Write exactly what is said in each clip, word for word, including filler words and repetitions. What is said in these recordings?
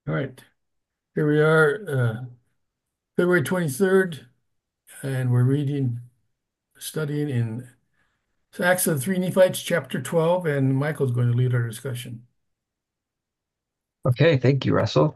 All right, here we are, uh, February twenty-third, and we're reading, studying in Acts of the Three Nephites, chapter twelve, and Michael's going to lead our discussion. Okay, thank you, Russell.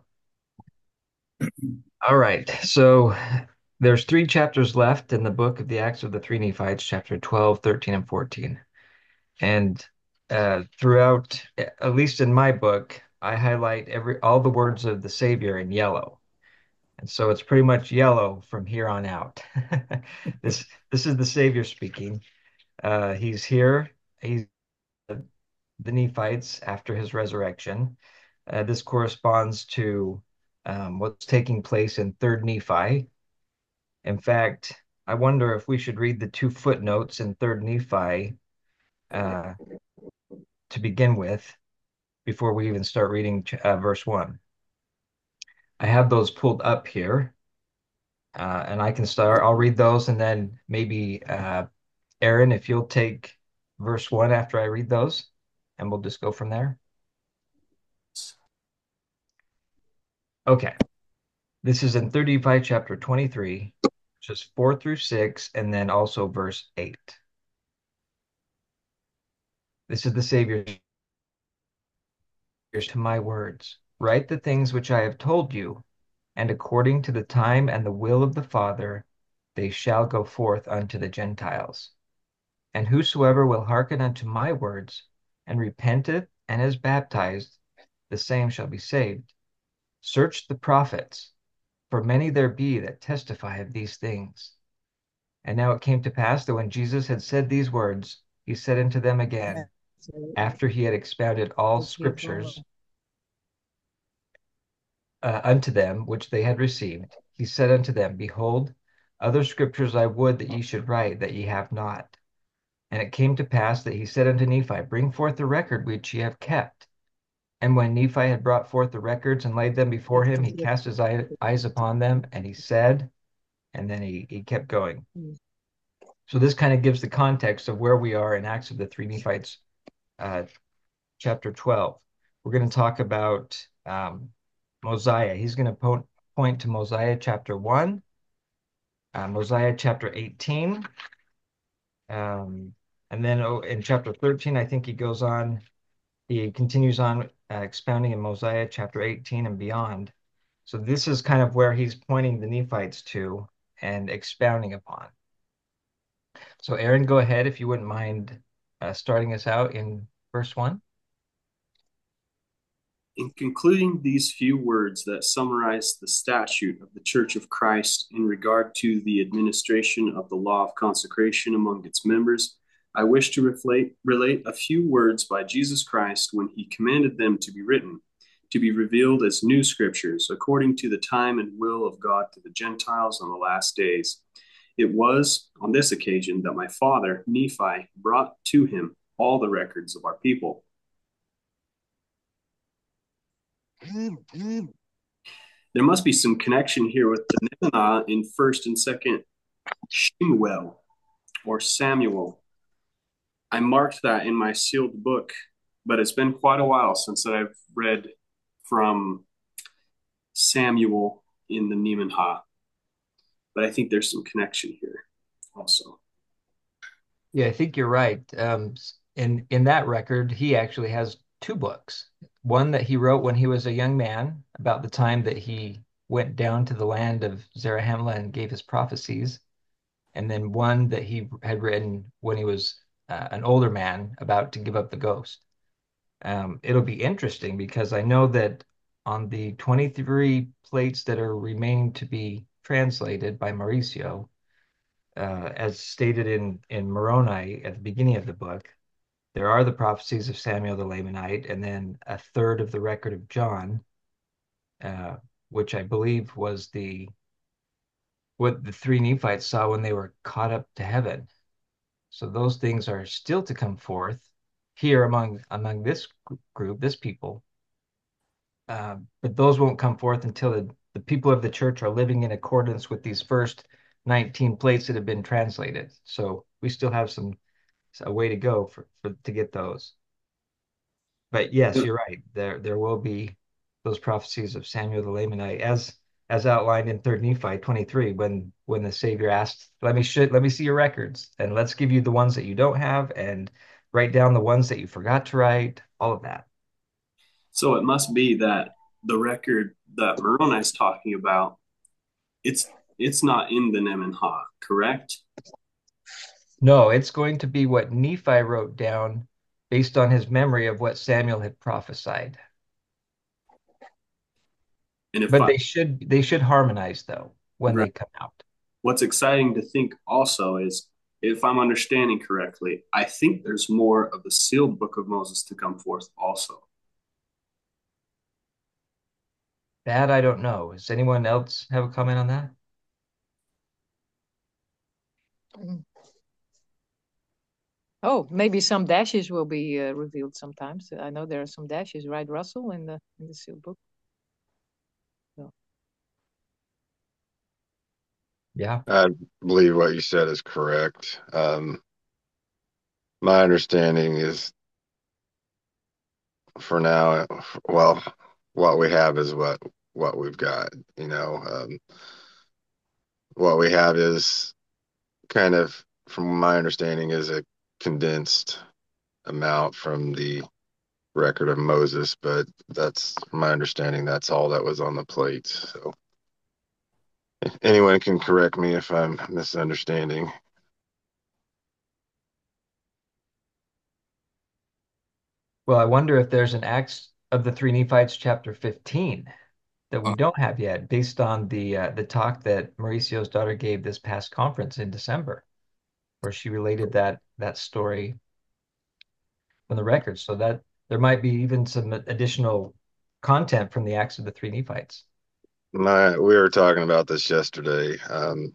All right, so there's three chapters left in the book of the Acts of the Three Nephites, chapter twelve, thirteen, and fourteen. And uh, throughout, at least in my book, I highlight every all the words of the Savior in yellow. And so it's pretty much yellow from here on out. This this is the Savior speaking. Uh, he's here. He's the Nephites after his resurrection. Uh, this corresponds to um, what's taking place in Third Nephi. In fact, I wonder if we should read the two footnotes in Third Nephi uh, to begin with before we even start reading uh, verse one. I have those pulled up here, uh, and I can start. I'll read those, and then maybe uh, Aaron, if you'll take verse one after I read those, and we'll just go from there. Okay. This is in Third Nephi chapter twenty-three, verses four through six, and then also verse eight. This is the Savior to my words. Write the things which I have told you, and according to the time and the will of the Father, they shall go forth unto the Gentiles. And whosoever will hearken unto my words, and repenteth and is baptized, the same shall be saved. Search the prophets, for many there be that testify of these things. And now it came to pass that when Jesus had said these words, he said unto them again, after he had expounded all scriptures uh, unto them which they had received, he said unto them, Behold, other scriptures I would that ye should write, that ye have not. And it came to pass that he said unto Nephi, Bring forth the record which ye have kept. And when Nephi had brought forth the records and laid them before him, he cast his eye, eyes upon them, and he said, and then he, he kept going. So this kind of gives the context of where we are in Acts of the Three Nephites, uh, chapter twelve. We're going to talk about um, Mosiah. He's going to po point to Mosiah chapter one, uh, Mosiah chapter eighteen, um, and then oh, in chapter thirteen, I think he goes on, he continues on uh, expounding in Mosiah chapter eighteen and beyond. So this is kind of where he's pointing the Nephites to and expounding upon. So Aaron, go ahead if you wouldn't mind uh, starting us out in verse one. In concluding these few words that summarize the statute of the Church of Christ in regard to the administration of the law of consecration among its members, I wish to reflate, relate a few words by Jesus Christ when he commanded them to be written, to be revealed as new scriptures, according to the time and will of God to the Gentiles on the last days. It was on this occasion that my father, Nephi, brought to him all the records of our people. There must be some connection here with the Nibenah in First and Second Shemuel or Samuel. I marked that in my sealed book, but it's been quite a while since I've read from Samuel in the Nibenah. But I think there's some connection here also. Yeah, I think you're right. Um, in in that record, he actually has two books. One that he wrote when he was a young man, about the time that he went down to the land of Zarahemla and gave his prophecies, and then one that he had written when he was uh, an older man, about to give up the ghost. Um, it'll be interesting because I know that on the twenty-three plates that are remaining to be translated by Mauricio, uh, as stated in in Moroni at the beginning of the book, there are the prophecies of Samuel the Lamanite, and then a third of the record of John, uh, which I believe was the what the three Nephites saw when they were caught up to heaven. So those things are still to come forth here among among this group, this people. Uh, but those won't come forth until the, the people of the church are living in accordance with these first nineteen plates that have been translated. So we still have some a way to go for, for to get those. But yes, you're right. There there will be those prophecies of Samuel the Lamanite, as as outlined in Third Nephi twenty-three, when when the Savior asked, "Let me sh let me see your records, and let's give you the ones that you don't have, and write down the ones that you forgot to write." All of that. So it must be that the record that Moroni is talking about, it's it's not in the Nemenhah, correct? No, it's going to be what Nephi wrote down based on his memory of what Samuel had prophesied. And if But I they should they should harmonize though when right, they come out. what's exciting to think also is, if I'm understanding correctly, I think there's more of the sealed book of Moses to come forth also. That I don't know. Does anyone else have a comment on that? Mm. Oh, maybe some dashes will be uh, revealed sometimes. I know there are some dashes, right, Russell, in the in the sealed book. So. Yeah. I believe what you said is correct. Um, my understanding is for now, well, what we have is what what we've got. You know, um, what we have is kind of, from my understanding, is a condensed amount from the record of Moses, but that's my understanding. That's all that was on the plate. So anyone can correct me if I'm misunderstanding. Well, I wonder if there's an Acts of the Three Nephites chapter fifteen that we don't have yet, based on the uh, the talk that Mauricio's daughter gave this past conference in December, where she related that that story from the records. So that there might be even some additional content from the Acts of the Three Nephites. My, we were talking about this yesterday, um,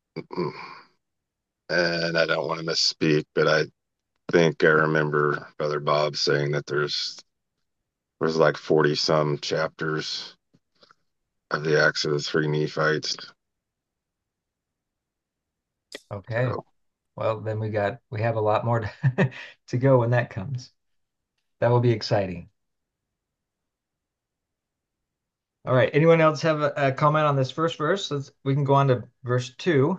and I don't want to misspeak, but I think I remember Brother Bob saying that there's there's like forty some chapters of the Acts of the Three Nephites. Okay. So, Well, then we got we have a lot more to, to go when that comes. That will be exciting. All right. Anyone else have a, a comment on this first verse? Let's we can go on to verse two.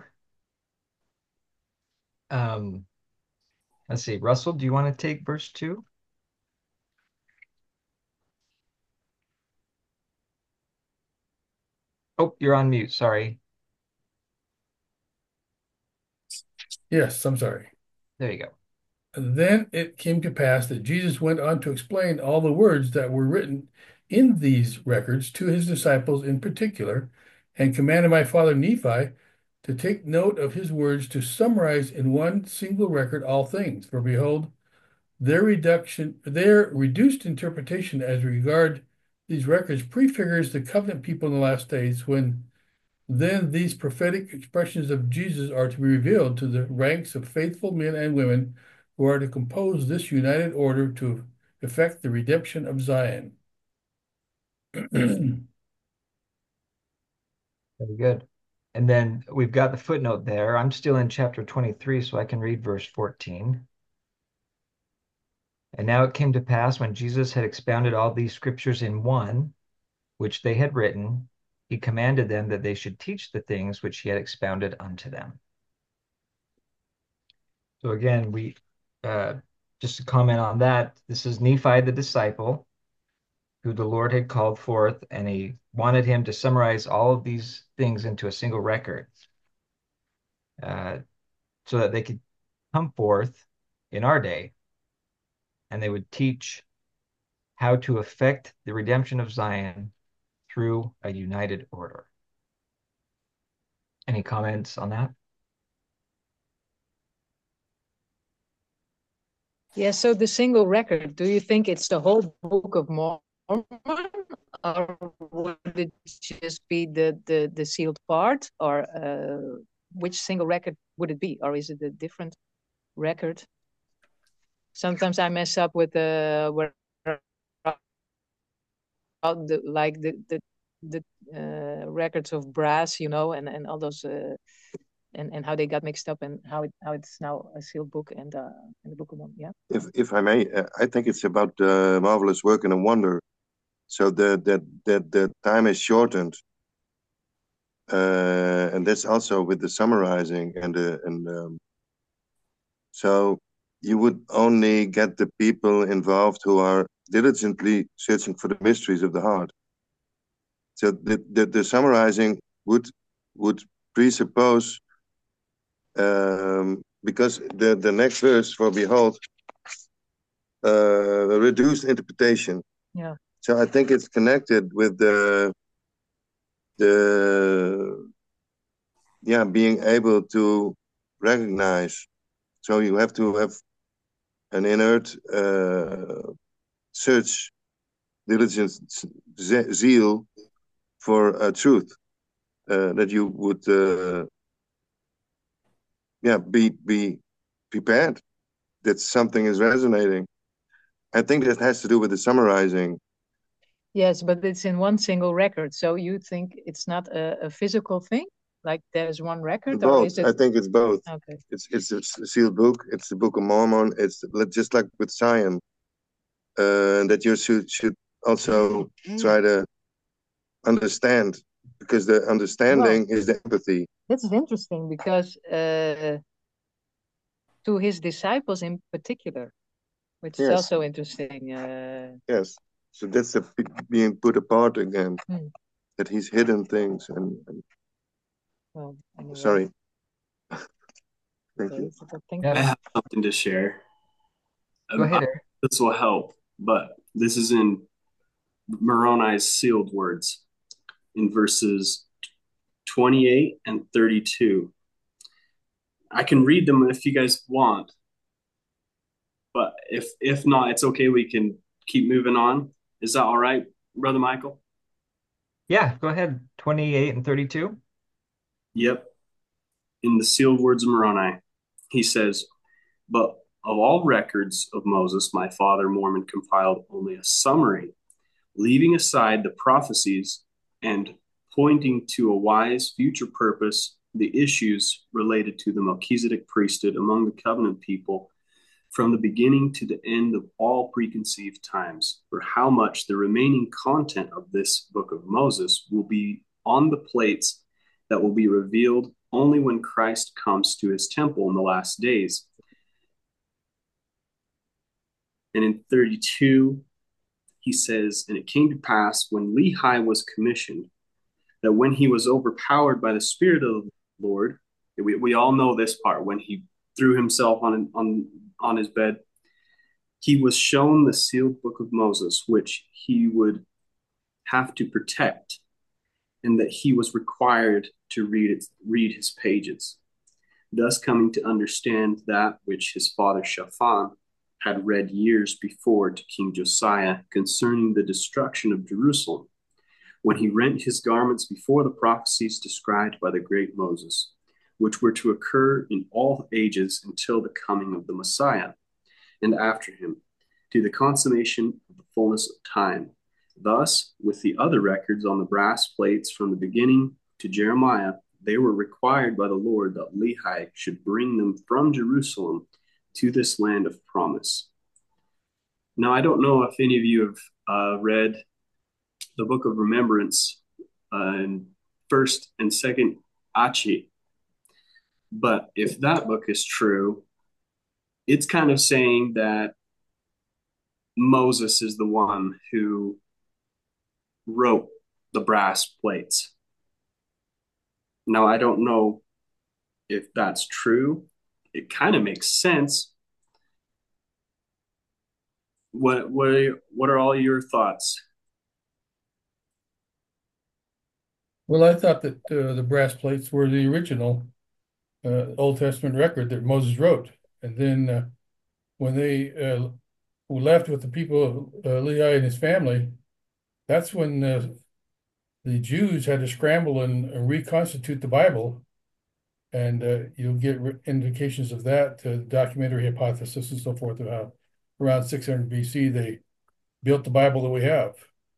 Um, let's see. Russell, do you want to take verse two? Oh, you're on mute. Sorry. Yes, I'm sorry. There you go. Then it came to pass that Jesus went on to explain all the words that were written in these records to his disciples in particular, and commanded my father Nephi to take note of his words, to summarize in one single record all things. For behold, their reduction, their reduced interpretation as regard these records prefigures the covenant people in the last days, when then these prophetic expressions of Jesus are to be revealed to the ranks of faithful men and women who are to compose this united order to effect the redemption of Zion. Very good. And then we've got the footnote there. I'm still in chapter twenty-three, so I can read verse fourteen. And now it came to pass, when Jesus had expounded all these scriptures in one, which they had written, he commanded them that they should teach the things which he had expounded unto them. So again, we uh, just to comment on that, this is Nephi the disciple, who the Lord had called forth, and he wanted him to summarize all of these things into a single record, uh, so that they could come forth in our day, and they would teach how to effect the redemption of Zion through a united order. Any comments on that? Yeah, so the single record, do you think it's the whole Book of Mormon, or would it just be the the, the sealed part, or uh, which single record would it be, or is it a different record? Sometimes I mess up with the where the like the the the uh, records of brass, you know, and and all those. Uh, and, and how they got mixed up, and how it how it's now a sealed book and uh and the Book of Mormon. Yeah. If if I may, uh, I think it's about the marvelous work and a wonder So the that that the time is shortened, uh, and that's also with the summarizing and the and um, so you would only get the people involved who are diligently searching for the mysteries of the heart. So the the, the summarizing would would presuppose, um, because the the next verse, for behold, uh, a reduced interpretation. Yeah. So I think it's connected with the the yeah being able to recognize. So you have to have an inert uh, search, diligence, ze- zeal for uh, truth, uh, that you would uh, yeah be be prepared that something is resonating. I think that has to do with the summarizing. Yes, but it's in one single record. So you think it's not a, a physical thing? Like there's one record, or Both. is it? I think it's both. Okay. It's it's a sealed book. It's the Book of Mormon. It's just like with Zion, uh, that you should should also try to understand, because the understanding Well, is the empathy. this is interesting because uh, to his disciples in particular, which is Yes, also interesting. Uh, yes. So that's the p- being put apart again. Hmm. That he's hidden things and, and well, anyway, sorry. Thank okay, you. so I think Yeah. I have something to share. Go Um, ahead, I- Eric. This will help, but this is in Moroni's sealed words in verses twenty-eight and thirty-two. I can read them if you guys want, but if if not, it's okay. We can keep moving on. Is that all right, Brother Michael? Yeah, go ahead. twenty-eight and thirty-two. Yep. In the sealed words of Moroni, he says, "But of all records of Moses, my father Mormon compiled only a summary, leaving aside the prophecies and pointing to a wise future purpose, the issues related to the Melchizedek priesthood among the covenant people from the beginning to the end of all preconceived times. For how much the remaining content of this book of Moses will be on the plates that will be revealed only when Christ comes to his temple in the last days." And in thirty-two, he says, "And it came to pass when Lehi was commissioned, that when he was overpowered by the Spirit of the Lord," we, we all know this part, when he threw himself on, on, on his bed, "he was shown the sealed book of Moses, which he would have to protect, and that he was required to read it, read his pages, thus coming to understand that which his father Shaphan had read years before to King Josiah concerning the destruction of Jerusalem, when he rent his garments before the prophecies described by the great Moses, which were to occur in all ages until the coming of the Messiah, and after him, to the consummation of the fullness of time. Thus, with the other records on the brass plates from the beginning to Jeremiah, they were required by the Lord that Lehi should bring them from Jerusalem to this land of promise." Now, I don't know if any of you have uh, read the Book of Remembrance uh, in First and Second Achi, but if that book is true, it's kind of saying that Moses is the one who wrote the brass plates. Now, I don't know if that's true. It kind of makes sense. What what are, what are all your thoughts? Well, I thought that uh, the brass plates were the original uh, Old Testament record that Moses wrote. And then uh, when they uh, left with the people of uh, Lehi and his family, that's when uh, the Jews had to scramble and, and reconstitute the Bible. And uh, you'll get re- indications of that, uh, documentary hypothesis and so forth, of how around six hundred B C they built the Bible that we have.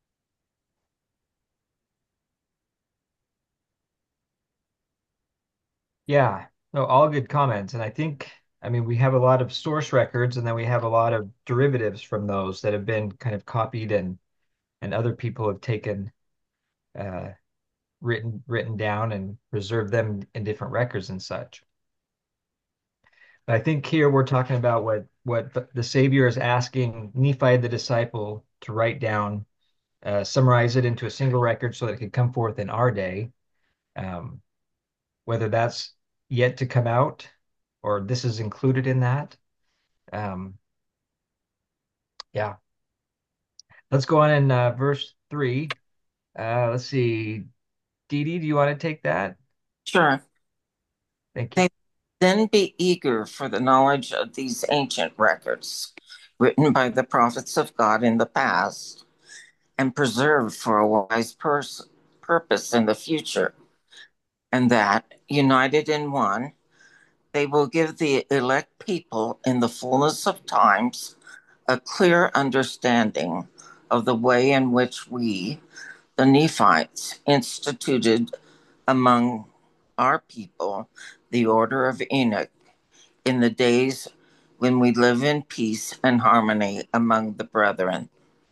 Yeah, no, all good comments. And I think, I mean, we have a lot of source records and then we have a lot of derivatives from those that have been kind of copied and and and other people have taken uh, written written down and preserved them in different records and such. But I think here we're talking about what what the, the Savior is asking Nephi the disciple to write down, uh, summarize it into a single record so that it could come forth in our day. Um, whether that's yet to come out or this is included in that. Um, yeah. Let's go on in uh, verse three. Uh, let's see. Dee Dee, do you want to take that? Sure. Thank you. They then be eager for the knowledge of these ancient records, written by the prophets of God in the past, and preserved for a wise pers- purpose in the future, and that, united in one, they will give the elect people in the fullness of times a clear understanding of the way in which we, the Nephites, instituted among our people the order of Enoch in the days when we live in peace and harmony among the brethren.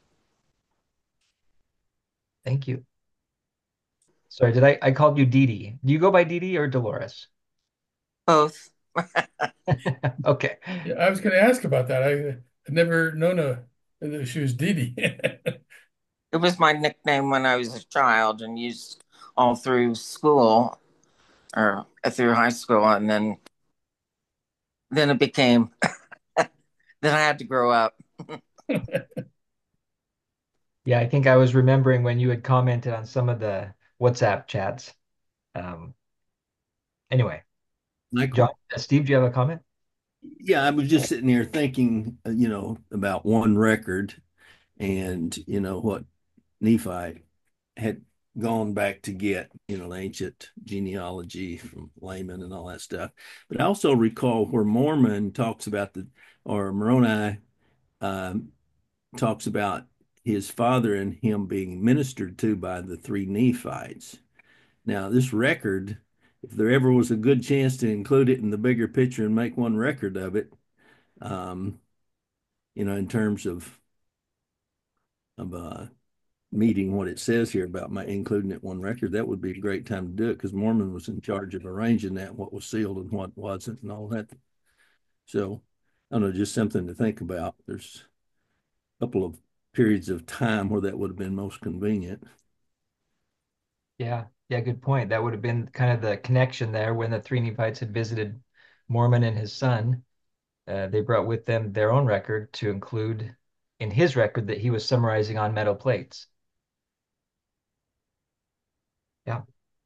Thank you. Sorry, did I I called you Dee Dee? Do you go by Dee Dee or Dolores? Both. Okay. Yeah, I was going to ask about that. I had never known a that she was Dee Dee. It was my nickname when I was a child and used all through school or through high school, and then then it became then I had to grow up. Yeah, I think I was remembering when you had commented on some of the WhatsApp chats. Um, anyway, John, Michael. uh, Steve, do you have a comment? Yeah, I was just sitting here thinking, uh, you know, about one record and, you know, what Nephi had gone back to get, you know, ancient genealogy from Laman and all that stuff. But I also recall where Mormon talks about the, or Moroni um, talks about his father and him being ministered to by the three Nephites. Now, this record, if there ever was a good chance to include it in the bigger picture and make one record of it, um, you know, in terms of of uh, meeting what it says here about my including it one record, that would be a great time to do it because Mormon was in charge of arranging that, what was sealed and what wasn't, and all that. So, I don't know, just something to think about. There's a couple of periods of time where that would have been most convenient. Yeah, yeah, good point. That would have been kind of the connection there when the three Nephites had visited Mormon and his son. Uh, they brought with them their own record to include in his record that he was summarizing on metal plates. Yeah.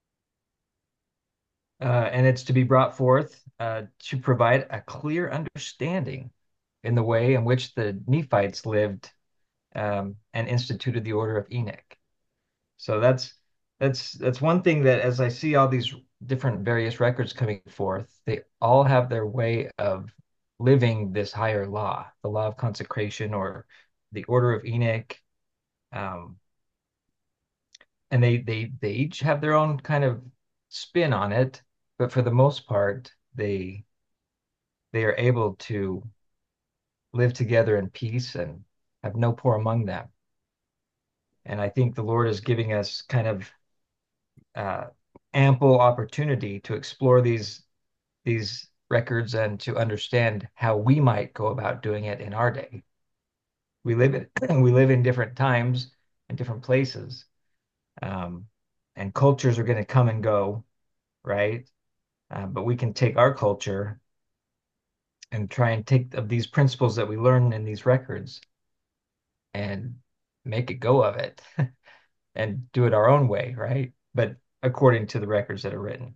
Uh, and it's to be brought forth uh, to provide a clear understanding in the way in which the Nephites lived um, and instituted the order of Enoch. So that's that's that's one thing that as I see all these different various records coming forth, they all have their way of living this higher law, the law of consecration or the order of Enoch. Um, and they they they each have their own kind of spin on it, but for the most part, they they are able to live together in peace and have no poor among them. And I think the Lord is giving us kind of uh, ample opportunity to explore these these records and to understand how we might go about doing it in our day. We live in we live in different times and different places, um, and cultures are going to come and go, right? Uh, but we can take our culture and try and take of these principles that we learn in these records and make a go of it and do it our own way, right? But according to the records that are written.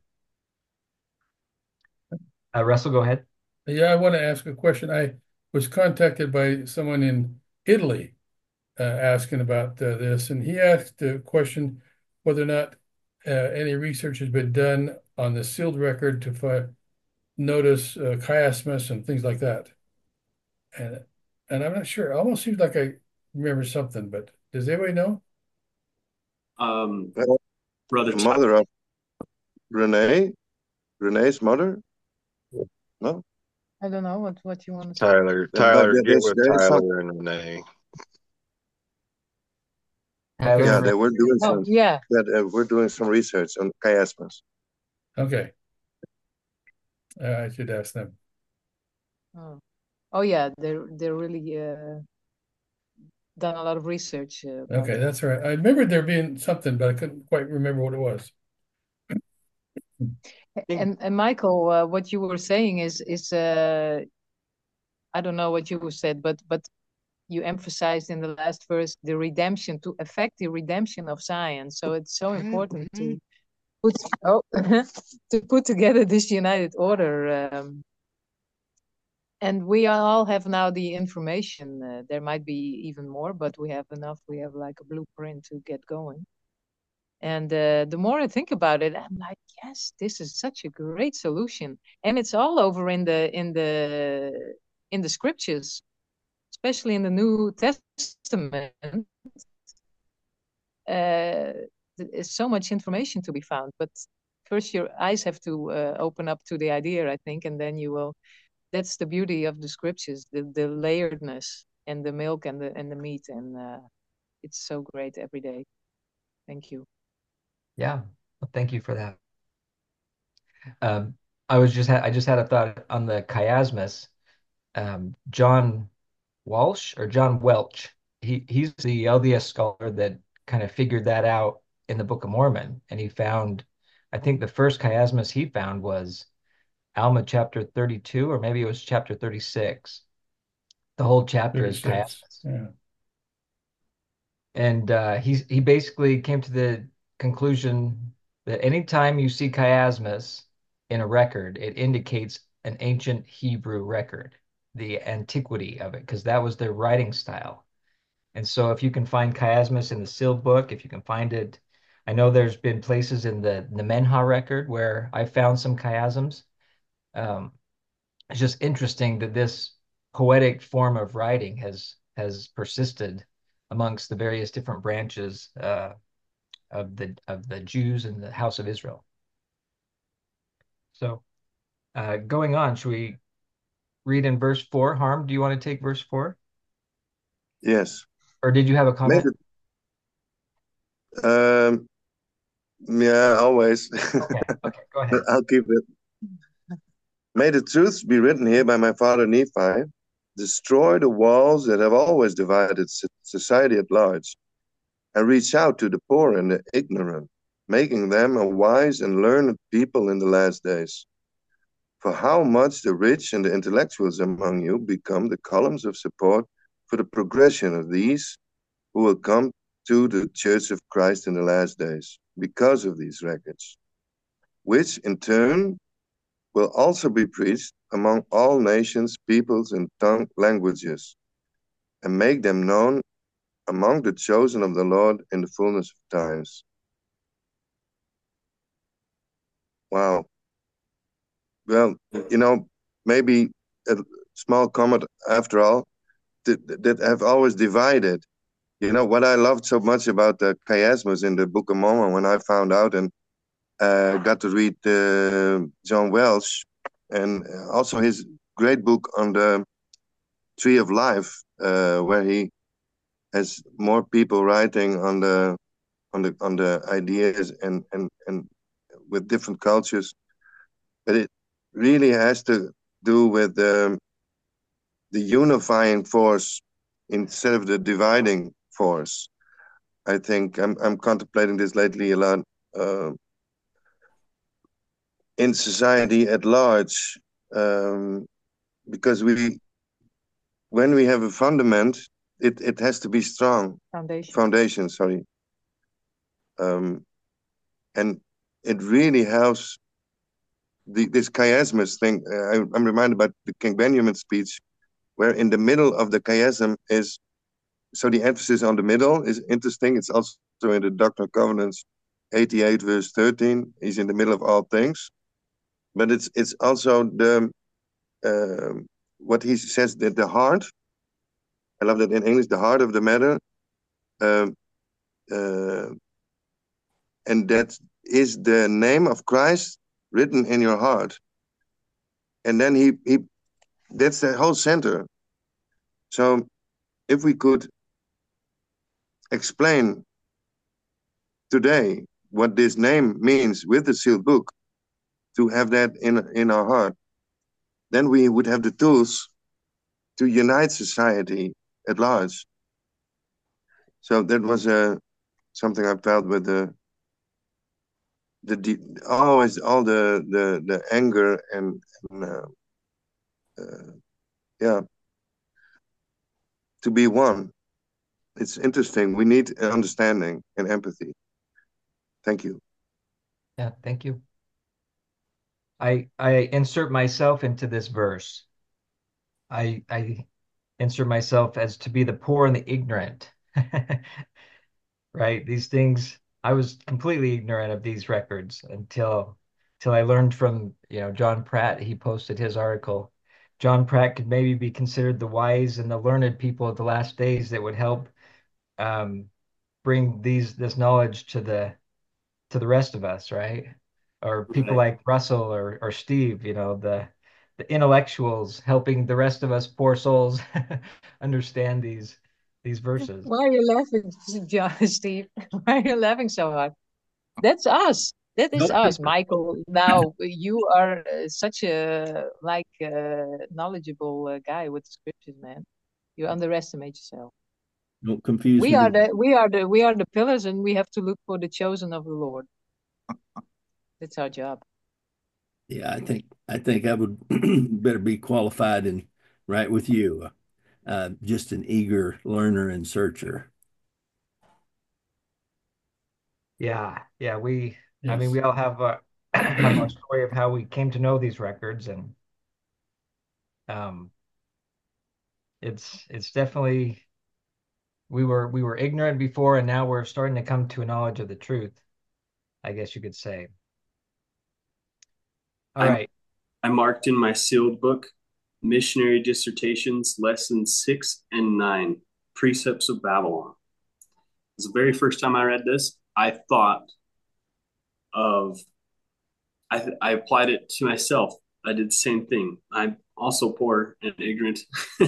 Uh, Russell, go ahead. Yeah, I want to ask a question. I was contacted by someone in Italy uh, asking about uh, this, and he asked the question whether or not uh, any research has been done on the sealed record to fi- notice uh, chiasmus and things like that. And and I'm not sure. It almost seems like I remember something, but does anybody know? Um, Well, Brother the Tyler, mother of Renee, Renee's mother? No? I don't know what, what you want to say. Tyler, Uh, but Tyler, there get is, with there is some, Tyler and Renee. Okay. Yeah, Heaven they were doing Oh, some yeah. that uh, we're doing some research on chiasmus. Okay. Uh, I should ask them. Oh, oh yeah, they're they're really uh, done a lot of research uh, about Okay, it. that's right. I remembered there being something, but I couldn't quite remember what it was. And and Michael, uh, what you were saying is is uh, I don't know what you said, but but you emphasized in the last verse the redemption, to affect the redemption of science. So it's so important to put oh to put together this united order. Um, and we all have now the information. Uh, there might be even more, but we have enough. We have like a blueprint to get going. And uh, the more I think about it, I'm like, yes, this is such a great solution, and it's all over in the in the in the scriptures, especially in the New Testament. Uh, there's so much information to be found, but first your eyes have to uh, open up to the idea, I think, and then you will. That's the beauty of the scriptures, the the layeredness and the milk and the and the meat, and uh, it's so great every day. Thank you. Yeah, well, thank you for that. Um, I was just ha I just had a thought on the chiasmus. Um, John Walsh or John Welch. He he's the L D S scholar that kind of figured that out in the Book of Mormon, and he found, I think the first chiasmus he found was Alma chapter thirty-two, or maybe it was chapter thirty-six. The whole chapter is thirty-six. chiasmus. Yeah. And uh, he he basically came to the conclusion that anytime you see chiasmus in a record, it indicates an ancient Hebrew record, the antiquity of it, because that was their writing style. And so if you can find chiasmus in the sealed book, if you can find it, I know there's been places in the Nemenhah record where I found some chiasms. Um, it's just interesting that this poetic form of writing has has persisted amongst the various different branches uh, of the of the Jews and the house of Israel. So uh, going on, should we read in verse four? Harm, do you want to take verse four? Yes. Or did you have a Made comment? it, um, yeah, always. Okay, okay, go ahead. I'll keep it. May the truth be written here by my father Nephi. Destroy the walls that have always divided society at large, and reach out to the poor and the ignorant, making them a wise and learned people in the last days. For how much the rich and the intellectuals among you become the columns of support for the progression of these who will come to the Church of Christ in the last days because of these records, which in turn will also be preached among all nations, peoples, and tongue languages, and make them known among the chosen of the Lord in the fullness of times. Wow. Well, you know, maybe a small comment after all, that, that have always divided. You know, what I loved so much about the chiasmus in the Book of Mormon when I found out and uh, got to read uh, John Welsh and also his great book on the Tree of Life, uh, where he has more people writing on the on the on the ideas and and and with different cultures, but it really has to do with um, the unifying force instead of the dividing force. I think I'm I'm contemplating this lately a lot. Uh, in society at large, um, because we, when we have a fundament, it, it has to be strong. Foundation. Foundation, sorry. Um, and it really helps the, this chiasmus thing. Uh, I, I'm reminded about the King Benjamin speech, where in the middle of the chiasm is, so the emphasis on the middle is interesting. It's also in the Doctrine and Covenants eighty-eight, verse thirteen. He's in the middle of all things. But it's it's also the uh, what he says that the heart. I love that in English, the heart of the matter, um, uh, and that is the name of Christ written in your heart. And then he he that's the whole center. So if we could explain today what this name means with the sealed book, to have that in in our heart, then we would have the tools to unite society at large. So that was uh, something I felt with the the always all the the the anger and, and uh, uh, yeah, to be one. It's interesting. We need understanding and empathy. Thank you. Yeah, thank you. I I insert myself into this verse. I I insert myself as to be the poor and the ignorant. Right? These things, I was completely ignorant of these records until until I learned from, you know, John Pratt. He posted his article. John Pratt could maybe be considered the wise and the learned people of the last days that would help um, bring these this knowledge to the to the rest of us, right? Or people Right. like Russell or or Steve, you know, the the intellectuals helping the rest of us poor souls understand these these verses. Why are you laughing, John, Steve? Why are you laughing so hard? That's us. That is Nope. us, Michael. Now you are uh, such a like uh, knowledgeable uh, guy with the scriptures, man. You underestimate yourself. Don't confuse We me. are the we are the we are the pillars, and we have to look for the chosen of the Lord. That's our job. Yeah, I think I think I would better be qualified and right with you. Uh, just an eager learner and searcher. Yeah, yeah, we I mean Yes. we all have a have our story of how we came to know these records, and um it's it's definitely we were we were ignorant before, and now we're starting to come to a knowledge of the truth, I guess you could say. All I right. I marked in my sealed book missionary dissertations lessons six and nine, precepts of Babylon. It was the very first time I read this. I thought of I I applied it to myself. I did the same thing. I'm also poor and ignorant.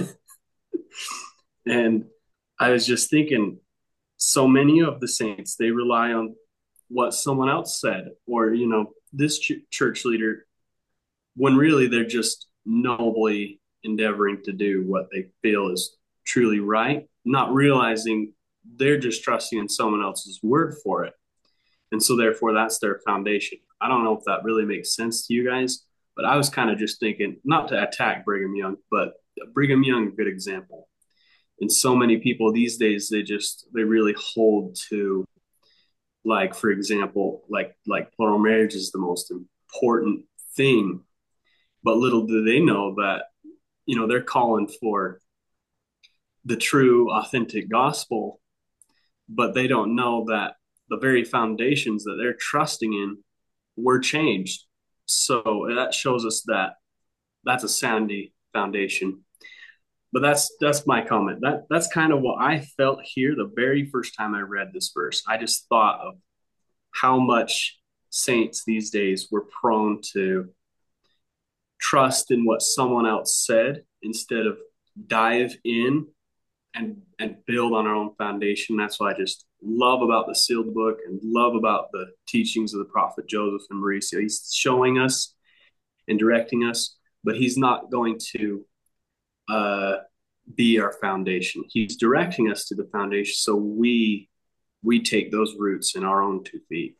And I was just thinking, so many of the saints, they rely on what someone else said, or, you know, this ch- church leader, when really they're just nobly endeavoring to do what they feel is truly right, not realizing they're just trusting in someone else's word for it. And so, therefore, that's their foundation. I don't know if that really makes sense to you guys, but I was kind of just thinking, not to attack Brigham Young, but Brigham Young, a good example. And so many people these days, they just, they really hold to, like, for example, like, like plural marriage is the most important thing. But little do they know that, you know, they're calling for the true, authentic gospel, but they don't know that the very foundations that they're trusting in were changed. So that shows us that that's a sandy foundation. But that's that's my comment. That that's kind of what I felt here the very first time I read this verse. I just thought of how much saints these days were prone to trust in what someone else said instead of dive in and and build on our own foundation. That's what I just love about the sealed book and love about the teachings of the prophet Joseph and Mauricio. He's showing us and directing us, but he's not going to uh, be our foundation. He's directing us to the foundation, so we we take those roots in our own two feet.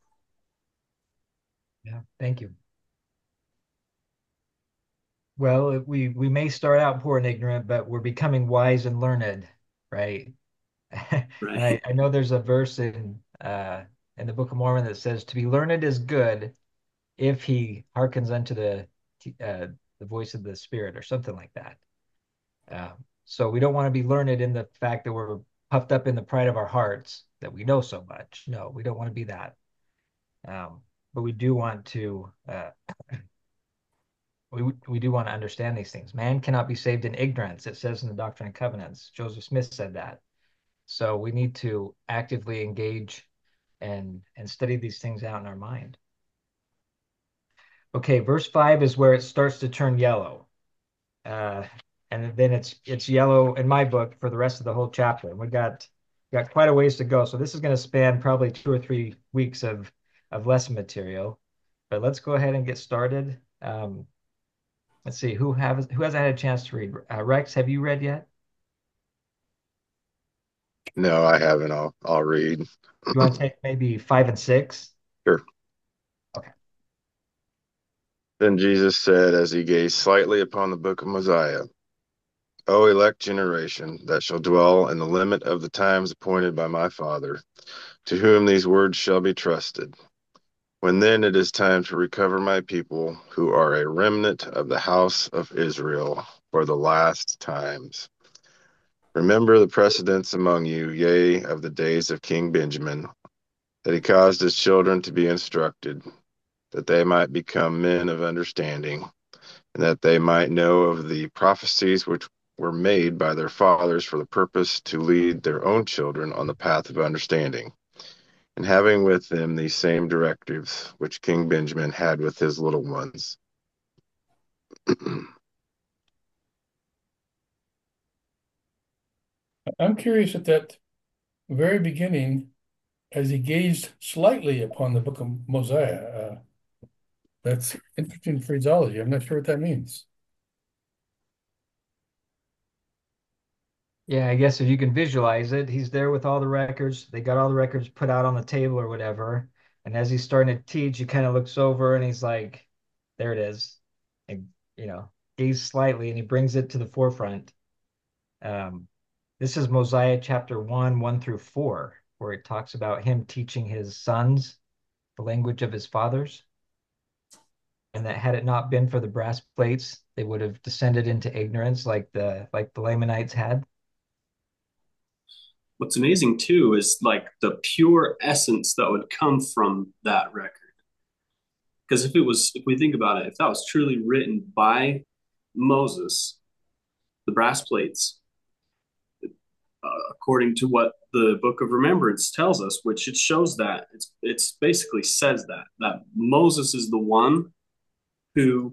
Yeah, thank you. Well, we we may start out poor and ignorant, but we're becoming wise and learned, right? And I, Right. I know there's a verse in uh in the Book of Mormon that says to be learned is good if he hearkens unto the uh, the voice of the Spirit or something like that. Uh, so we don't want to be learned in the fact that we're puffed up in the pride of our hearts that we know so much. No, we don't want to be that. Um, but we do want to uh, we we do want to understand these things. Man cannot be saved in ignorance. It says in the Doctrine and Covenants. Joseph Smith said that. So we need to actively engage and and study these things out in our mind. Okay, verse five is where it starts to turn yellow. Uh, and then it's it's yellow in my book for the rest of the whole chapter. We got got quite a ways to go. So this is going to span probably two or three weeks of of lesson material. But let's go ahead and get started. Um, let's see who have who hasn't had a chance to read. Uh, Rex, have you read yet? No, I haven't. I'll I'll read. You want to take maybe five and six? Sure. Okay. Then Jesus said, as he gazed slightly upon the book of Mosiah, O elect generation, that shall dwell in the limit of the times appointed by my Father, to whom these words shall be trusted. When then it is time to recover my people, who are a remnant of the house of Israel, for the last times. Remember the precedents among you, yea, of the days of King Benjamin, that he caused his children to be instructed, that they might become men of understanding, and that they might know of the prophecies which were made by their fathers for the purpose to lead their own children on the path of understanding, and having with them these same directives which King Benjamin had with his little ones. I'm curious at that very beginning, as he gazed slightly upon the book of Mosiah. Uh, that's interesting phraseology. I'm not sure what that means. Yeah, I guess if you can visualize it, he's there with all the records. They got all the records put out on the table or whatever. And as he's starting to teach, he kind of looks over and he's like, there it is. And, you know, gaze slightly and he brings it to the forefront. Um, this is Mosiah chapter one, one through four, where it talks about him teaching his sons the language of his fathers. And that had it not been for the brass plates, they would have descended into ignorance like the like the Lamanites had. What's amazing too is like the pure essence that would come from that record. Because if it was, if we think about it, if that was truly written by Moses, the brass plates, uh, according to what the Book of Remembrance tells us, which it shows that it's it's basically says that that Moses is the one who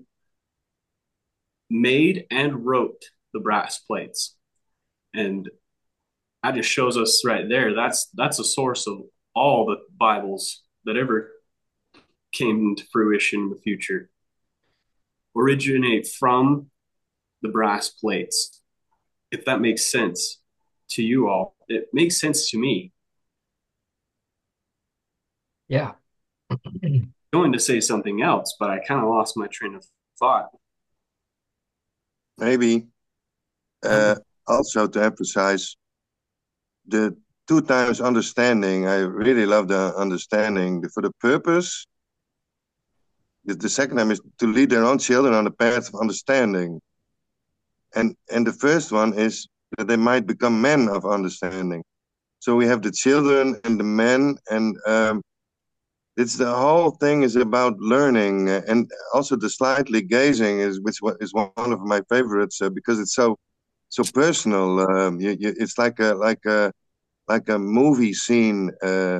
made and wrote the brass plates, and that just shows us right there. That's that's a source of all the Bibles that ever came into fruition in the future. Originate from the brass plates. If that makes sense to you all, it makes sense to me. Yeah. I'm going to say something else, but I kind of lost my train of thought. Maybe uh, also to emphasize the two times understanding. I really love the understanding for the purpose. The, the second time is to lead their own children on the path of understanding. And and the first one is that they might become men of understanding. So we have the children and the men, and um, it's the whole thing is about learning, uh, and also the slightly gazing is which is one of my favorites uh, because it's so so personal. Um, you, you, it's like a like a like a movie scene. Uh,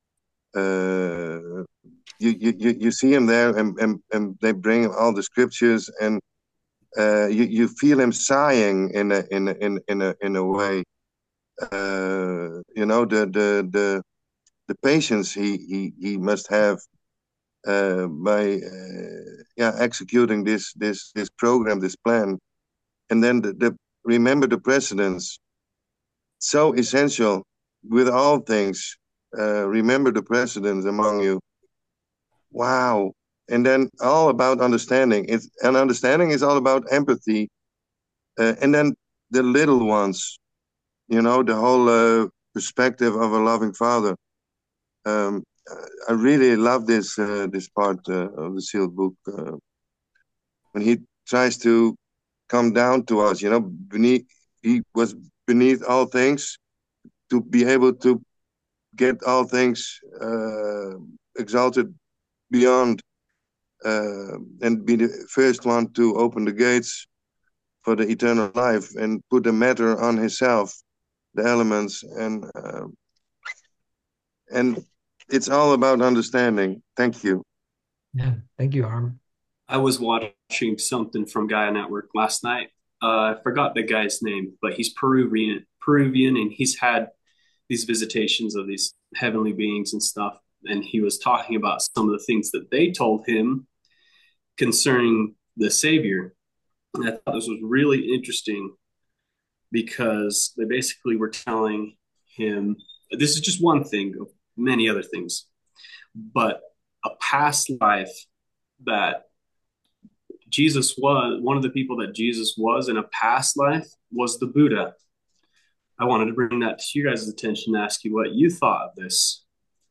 uh, you, you you see him there, and, and and they bring all the scriptures, and uh, you you feel him sighing in a in a, in in a in a way. Uh, you know the the the the patience he he he must have uh, by uh, yeah executing this this this program, this plan, and then the, the remember the precedents. So essential with all things. Uh, remember the precedents among you. Wow. And then all about understanding. It's and understanding is all about empathy. Uh, and then the little ones, you know, the whole uh, perspective of a loving father. Um, I really love this uh, this part uh, of the sealed book uh, when he tries to come down to us. You know, beneath he was beneath all things to be able to get all things uh, exalted beyond uh, and be the first one to open the gates for the eternal life and put the matter on himself, the elements, and uh, and it's all about understanding. Thank you. Yeah. Thank you, Harm. I was watching something from Gaia Network last night. Uh, I forgot the guy's name, but he's Peruvian, Peruvian, and he's had these visitations of these heavenly beings and stuff. And he was talking about some of the things that they told him concerning the Savior. And I thought this was really interesting because they basically were telling him this is just one thing of many other things, but a past life that Jesus was, one of the people that Jesus was in a past life was the Buddha. I wanted to bring that to you guys' attention and ask you what you thought of this.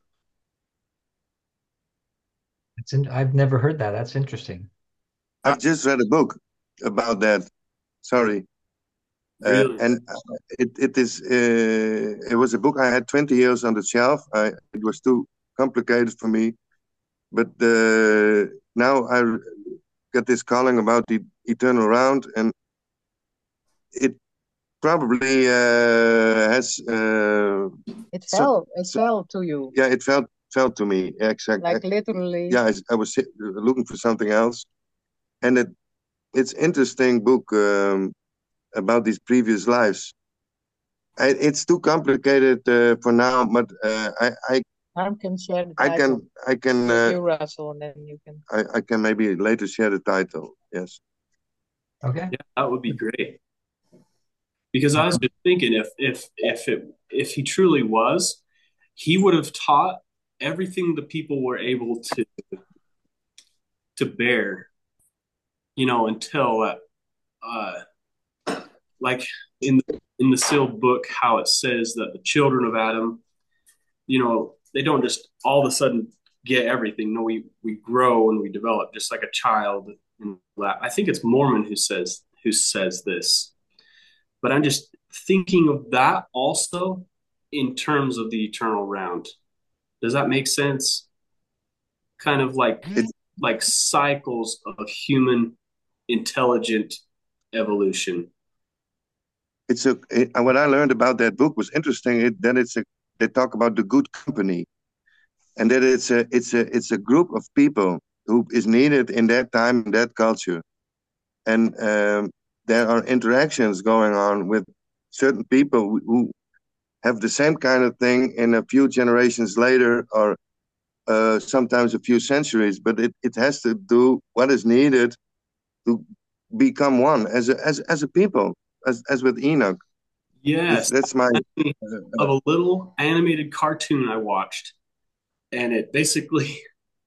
It's in, I've never heard that. That's interesting. I've just read a book about that. Sorry. Uh, Really? and it, it is uh, it was a book I had twenty years on the shelf. I, it was too complicated for me. But uh, now I got this calling about the eternal round, and it probably uh, has uh, It some, fell, it some, fell to you. yeah, it felt felt to me exactly. Like literally. Yeah, I, I was looking for something else, and it it's interesting book um, about these previous lives. I, it's too complicated uh, for now, but uh, I, I Harm can share the I title can I can with uh, you, Russell, and then you can. I, I can maybe later share the title. Yes. Okay. Yeah, that would be great. Because I was just thinking if if if it if he truly was, he would have taught everything the people were able to to bear, you know, until uh, uh like in in the sealed book how it says that the children of Adam, you know, they don't just all of a sudden get everything. No, we we grow and we develop just like a child. And I think it's Mormon who says who says this. But I'm just thinking of that also in terms of the eternal round. Does that make sense? Kind of like It, like cycles of human intelligent evolution. it's a it, what I learned about that book was interesting. It, that it's a they talk about the good company, and that it's a it's a it's a group of people who is needed in that time in that culture, and um, there are interactions going on with certain people who, who have the same kind of thing in a few generations later, or uh, sometimes a few centuries. But it, it has to do what is needed to become one as a as as a people, as as with Enoch. That's Yes, that's my uh, of a little animated cartoon I watched, and it basically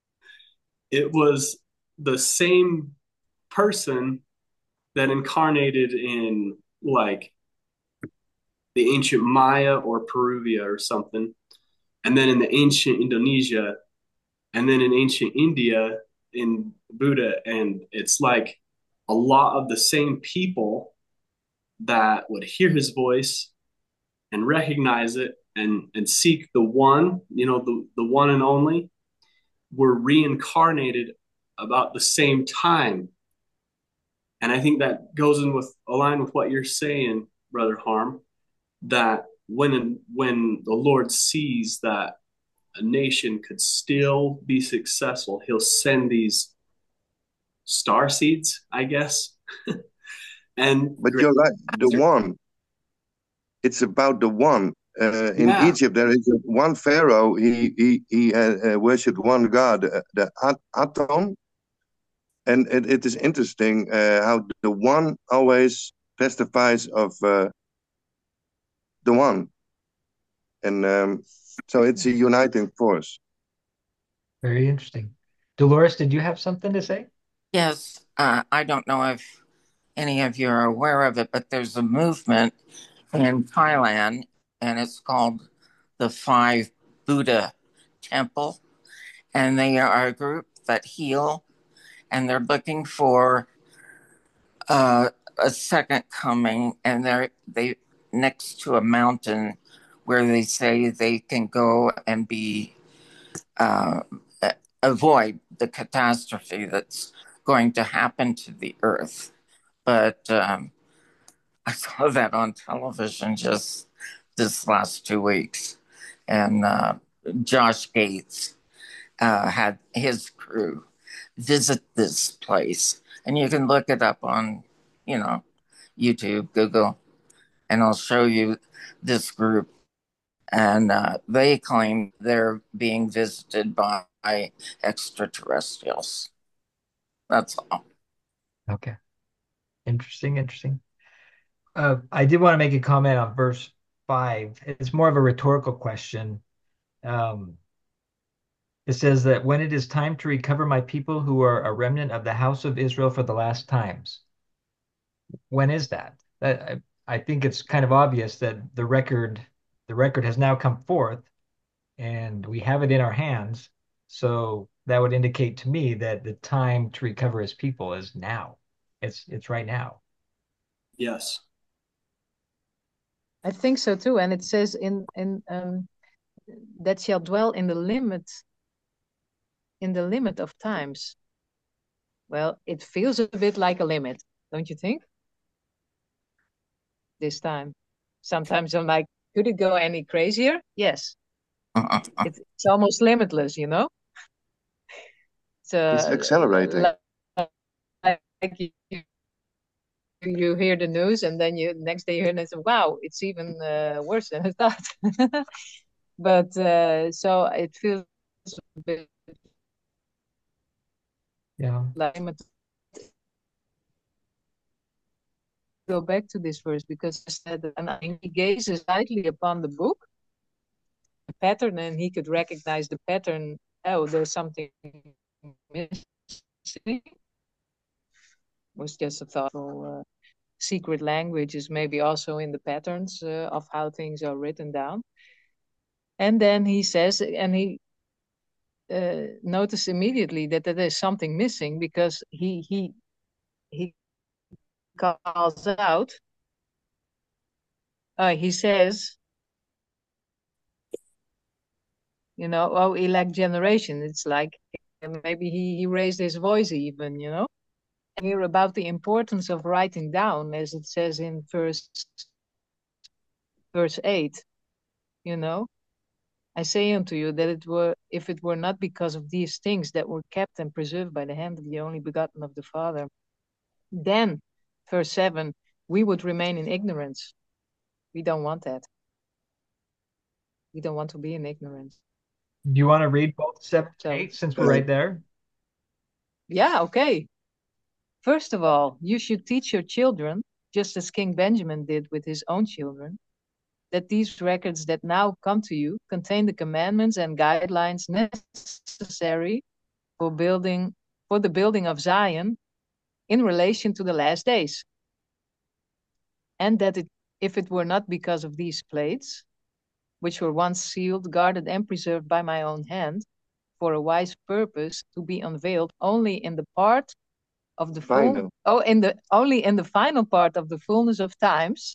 it was the same person that incarnated in like the ancient Maya or Peruvia or something, and then in the ancient Indonesia, and then in ancient India in Buddha, and it's like a lot of the same people that would hear his voice and recognize it and and seek the one, you know, the the one and only, were reincarnated about the same time. And I think that goes in with align with what you're saying, Brother Harm, that when when the Lord sees that a nation could still be successful, he'll send these star seeds, I guess. and but you're right, the one. It's about the one. Uh, in yeah, Egypt, there is a, one pharaoh. He he he uh, uh, worshipped one god, uh, the At- Aton, and it, it is interesting uh, how the one always testifies of uh, the one, and um, so it's a uniting force. Very interesting. Dolores, did you have something to say? Yes, uh, I don't know if any of you are aware of it, but there's a movement in Thailand, and it's called the Five Buddha Temple. And they are a group that heal, and they're looking for uh, a second coming. And they're they next to a mountain where they say they can go and be uh, avoid the catastrophe that's going to happen to the earth. But um, I saw that on television just this last two weeks. And uh, Josh Gates uh, had his crew visit this place. And you can look it up on, you know, YouTube, Google, and I'll show you this group. And uh, they claim they're being visited by extraterrestrials. That's all. Okay. Interesting, interesting. Uh, I did want to make a comment on verse five. It's more of a rhetorical question. Um, it says that when it is time to recover my people who are a remnant of the house of Israel for the last times. When is that? That I, I think it's kind of obvious that the record, the record has now come forth, and we have it in our hands. So that would indicate to me that the time to recover his people is now. It's it's right now. Yes. I think so too. And it says in in um, that shall dwell in the limit in the limit of times. Well, it feels a bit like a limit, don't you think? This time. Sometimes I'm like, could it go any crazier? Yes. It's, it's almost limitless, you know? So It's accelerating. like, like you, you hear the news and then you next day you hear and say, wow, it's even uh, worse than I thought. But uh, so it feels a bit Yeah. like go back to this verse because it said, and he gazes lightly upon the book, the pattern, and he could recognize the pattern. Oh, there's something missing. Was just a thoughtful uh, secret language is maybe also in the patterns uh, of how things are written down. And then he says, and he uh, noticed immediately that there is something missing because he he he calls out. Uh, he says, you know, oh, elect generation. It's like maybe he, he raised his voice even, you know. And hear about the importance of writing down, as it says in verse verse eight, you know. I say unto you that it were if it were not because of these things that were kept and preserved by the hand of the only begotten of the Father, then verse seven, we would remain in ignorance. We don't want that. We don't want to be in ignorance. Do you want to read both seven So, and eight since we're right there? Yeah, okay. First of all, you should teach your children, just as King Benjamin did with his own children, that these records that now come to you contain the commandments and guidelines necessary for building for the building of Zion in relation to the last days. And that it, if it were not because of these plates, which were once sealed, guarded, and preserved by my own hand, for a wise purpose to be unveiled only in the part of the full, oh, in the only in the final part of the fullness of times,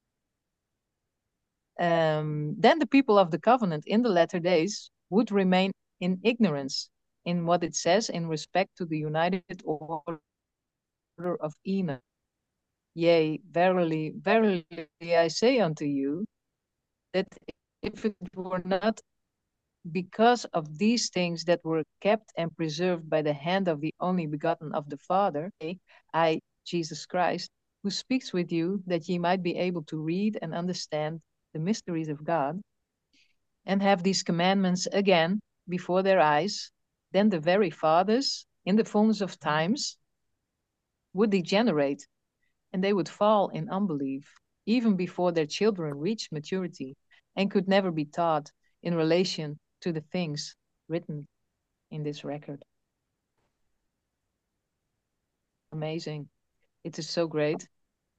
um, then the people of the covenant in the latter days would remain in ignorance in what it says in respect to the united order of Enoch. Yea, verily, verily, I say unto you, that if it were not because of these things that were kept and preserved by the hand of the only begotten of the Father, I, Jesus Christ, who speaks with you, that ye might be able to read and understand the mysteries of God, and have these commandments again before their eyes, then the very fathers, in the fullness of times, would degenerate, and they would fall in unbelief, even before their children reached maturity, and could never be taught in relation to the things written in this record. Amazing. It is so great.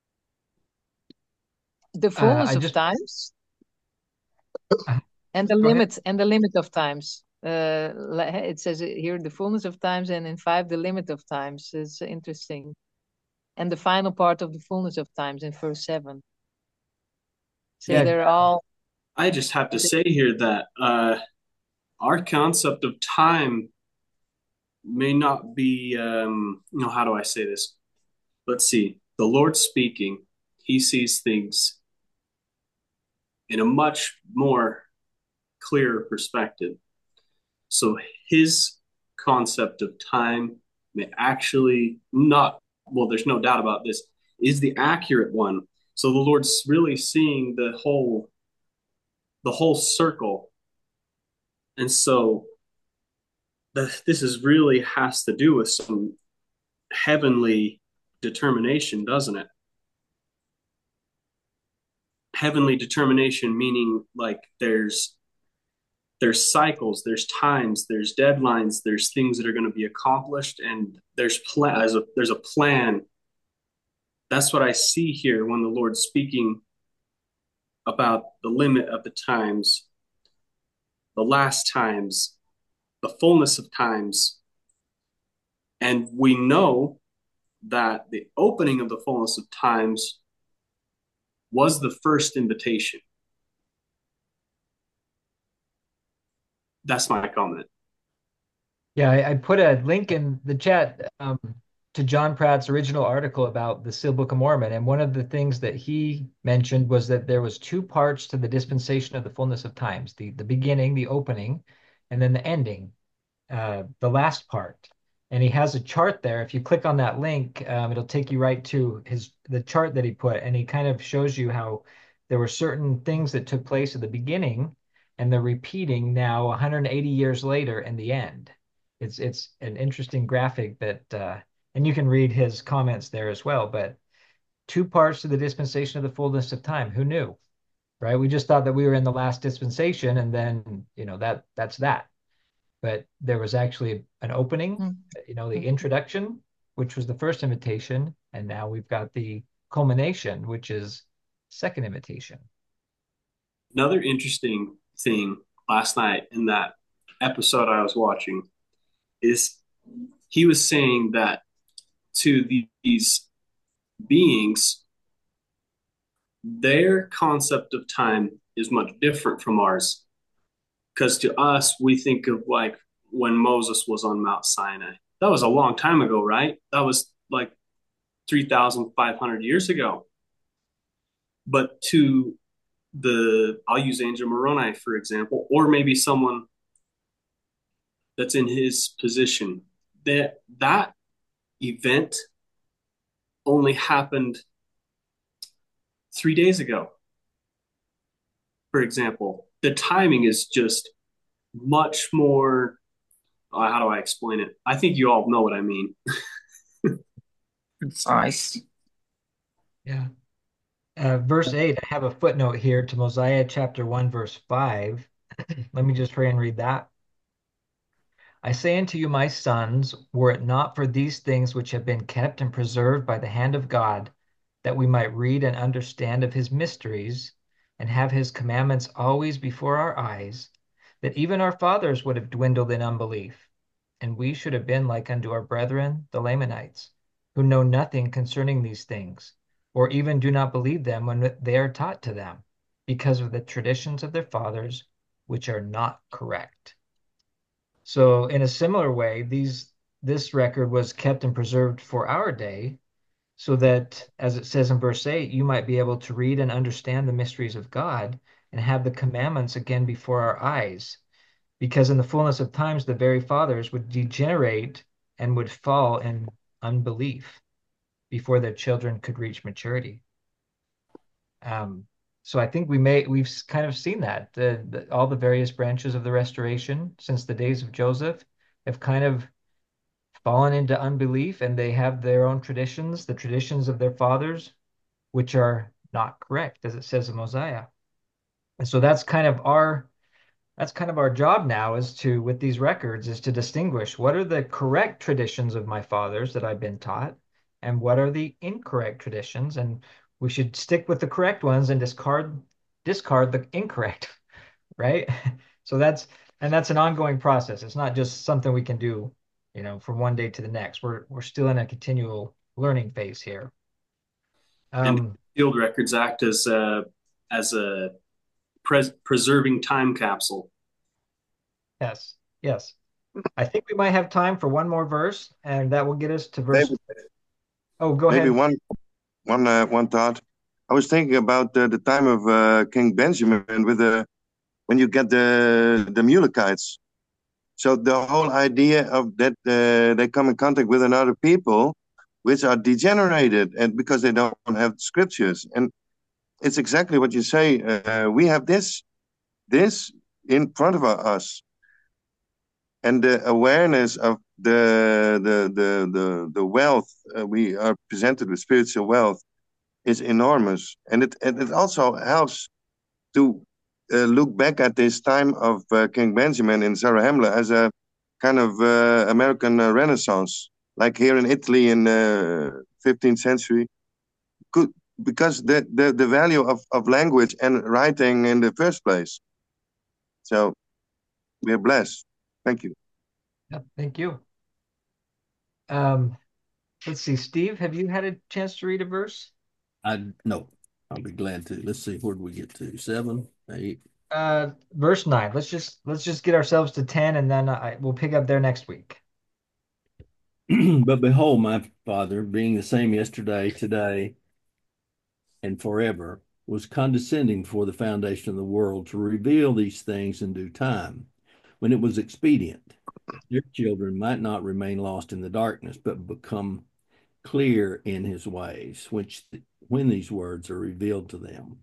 The fullness uh, of just, times uh, and the limit ahead. and the limit of times. Uh, it says here the fullness of times, and in five the limit of times. It's interesting. And the final part of the fullness of times in verse seven. So yeah, they're all. I just have to say here that uh, our concept of time may not be, um, you know, how do I say this? Let's see. The Lord speaking, he sees things in a much more clearer perspective. So his concept of time may actually not, well, there's no doubt about this, is the accurate one. So the Lord's really seeing the whole the whole circle. And so the, this is really has to do with some heavenly determination, doesn't it? Heavenly determination meaning like there's there's cycles, there's times, there's deadlines, there's things that are going to be accomplished, and there's plan as a there's a plan. That's what I see here when the Lord's speaking about the limit of the times, the last times, the fullness of times. And we know that the opening of the fullness of times was the first invitation. That's my comment. Yeah, I, I put a link in the chat um, to John Pratt's original article about the Sealed Book of Mormon. And one of the things that he mentioned was that there was two parts to the dispensation of the fullness of times, the, the beginning, the opening, and then the ending, uh, the last part. And he has a chart there. If you click on that link, um, it'll take you right to his the chart that he put. And he kind of shows you how there were certain things that took place at the beginning, and they're repeating now one hundred eighty years later in the end. It's it's an interesting graphic that, uh, and you can read his comments there as well. But two parts to the dispensation of the fullness of time. Who knew, right? We just thought that we were in the last dispensation, and then you know that that's that. But there was actually an opening, Mm. you know, the introduction, which was the first invitation, and now we've got the culmination, which is second invitation. Another interesting thing last night in that episode I was watching is he was saying that to the, these beings, their concept of time is much different from ours. Because to us, we think of like when Moses was on Mount Sinai. That was a long time ago, right? That was like three thousand five hundred years ago. But to the, I'll use Angel Moroni, for example, or maybe someone that's in his position, that that event only happened three days ago, for example. The timing is just much more, uh, how do I explain it? I think you all know what I mean. I see. Yeah. Uh, verse eight, I have a footnote here to Mosiah chapter one, verse five. Let me just try and read that. I say unto you, my sons, were it not for these things which have been kept and preserved by the hand of God, that we might read and understand of his mysteries, and have his commandments always before our eyes, that even our fathers would have dwindled in unbelief, and we should have been like unto our brethren, the Lamanites, who know nothing concerning these things, or even do not believe them when they are taught to them, because of the traditions of their fathers, which are not correct. So in a similar way, these this record was kept and preserved for our day, so that, as it says in verse eight, you might be able to read and understand the mysteries of God and have the commandments again before our eyes. Because in the fullness of times, the very fathers would degenerate and would fall in unbelief before their children could reach maturity. Um, so I think we may we've kind of seen that the, the all the various branches of the restoration since the days of Joseph have kind of fallen into unbelief, and they have their own traditions, the traditions of their fathers, which are not correct, as it says in Mosiah. And so that's kind of our that's kind of our job now, is to, with these records, is to distinguish what are the correct traditions of my fathers that I've been taught, and what are the incorrect traditions, and we should stick with the correct ones and discard discard the incorrect, right? So that's and that's an ongoing process. It's not just something we can do, you know, from one day to the next. We're we're still in a continual learning phase here. And Um, field records act as a as a pres preserving time capsule. yes, yes. I think we might have time for one more verse, and that will get us to verse. Maybe, Oh, go maybe ahead. one one uh, one thought. I was thinking about uh, the time of uh, King Benjamin with the when you get the the Mulekites. So the whole idea of that uh, they come in contact with another people, which are degenerated, and because they don't have scriptures, and it's exactly what you say. Uh, we have this, this in front of us, and the awareness of the the the the, the wealth uh, we are presented with, spiritual wealth, is enormous, and it and it also helps to uh, look back at this time of uh, King Benjamin in Zarahemla as a kind of uh, American uh, Renaissance, like here in Italy in the uh, fifteenth century. Could, because the, the, the value of, of language and writing in the first place. So we're blessed. Thank you. Yeah, thank you. Um, let's see, Steve, have you had a chance to read a verse? I no, I'll be glad to. Let's see, where do we get to? Seven, eight. Uh, verse nine. Let's just let's just get ourselves to ten, and then I we'll pick up there next week. But behold, my Father, being the same yesterday, today, and forever, was condescending before the foundation of the world to reveal these things in due time, when it was expedient. Your children might not remain lost in the darkness, but become clear in his ways, which when these words are revealed to them.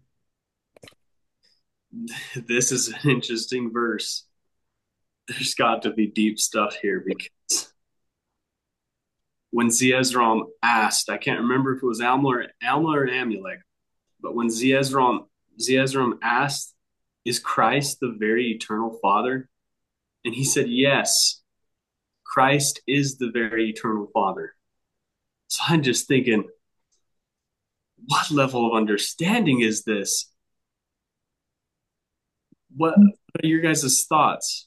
This is an interesting verse. There's got to be deep stuff here, because when Zeezrom asked, I can't remember if it was Alma or, Alma or Amulek, but when Zeezrom, Zeezrom asked, is Christ the very eternal Father? And he said, yes, Christ is the very eternal Father. So I'm just thinking, what level of understanding is this? What are your guys' thoughts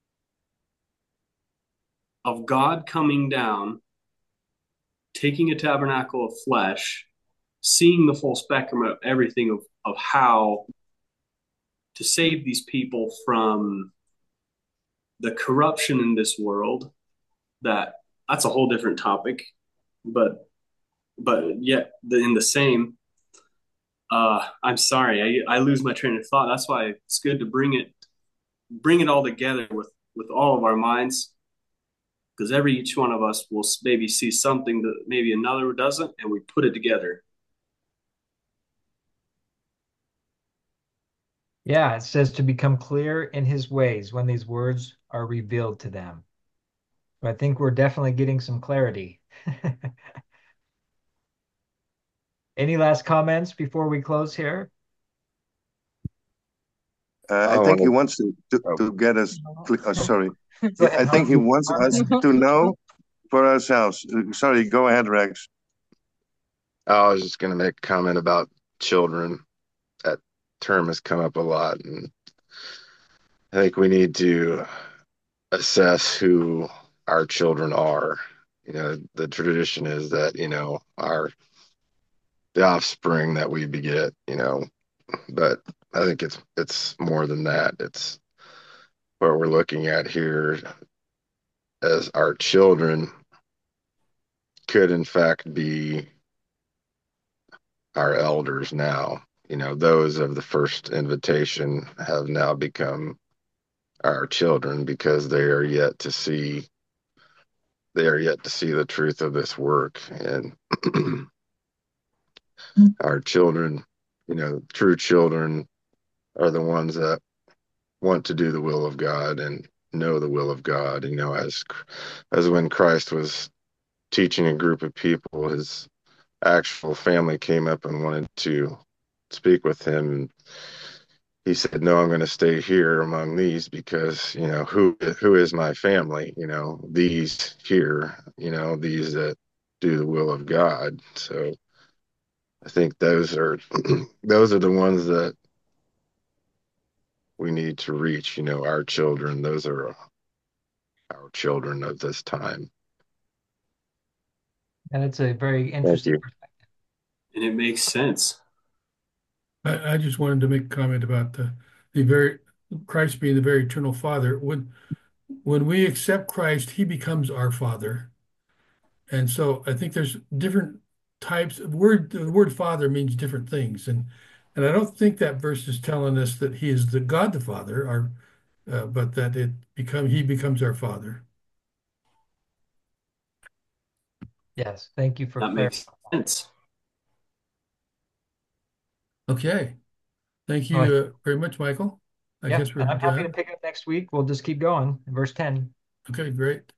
of God coming down, taking a tabernacle of flesh, seeing the full spectrum of everything of, of how to save these people from the corruption in this world? That that's a whole different topic, but but yet the, in the same, uh, I'm sorry, I, I lose my train of thought. That's why it's good to bring it bring it all together with with all of our minds, because every each one of us will maybe see something that maybe another doesn't, and we put it together. Yeah, it says to become clear in his ways when these words are revealed to them. So I think we're definitely getting some clarity. Any last comments before we close here? Uh, I I think he want wants to, to, to. to get us, oh, sorry. Go ahead, I think he Harvey. wants us to know for ourselves. Sorry, go ahead, Rex. I was just going to make a comment about children. That term has come up a lot, and I think we need to assess who our children are. You know, the tradition is that, you know, our the offspring that we beget, you know, but I think it's it's more than that. It's what we're looking at here as our children could in fact be our elders now. You know, those of the first invitation have now become our children, because they are yet to see they are yet to see the truth of this work. And our children, you know, true children are the ones that want to do the will of God and know the will of God. You know, as as when Christ was teaching a group of people, his actual family came up and wanted to speak with him. He said, no, I'm going to stay here among these, because, you know, who who is my family? You know, these here, you know, these that do the will of God. So I think those are those are the ones that we need to reach, you know, our children. Those are our children of this time. And it's a very Thank interesting you. perspective. And it makes sense. I, I just wanted to make a comment about the, the very Christ being the very eternal Father. When when we accept Christ, he becomes our Father. And so I think there's different types of word. The word Father means different things. And and I don't think that verse is telling us that he is the God the Father, our, uh, but that it become he becomes our Father. Yes, thank you for That clarifying. makes sense. Okay. Thank Oh, I- you uh, very much, Michael. I Yeah, guess we're and I'm happy to done. pick up next week. We'll just keep going. Verse ten. Okay, great.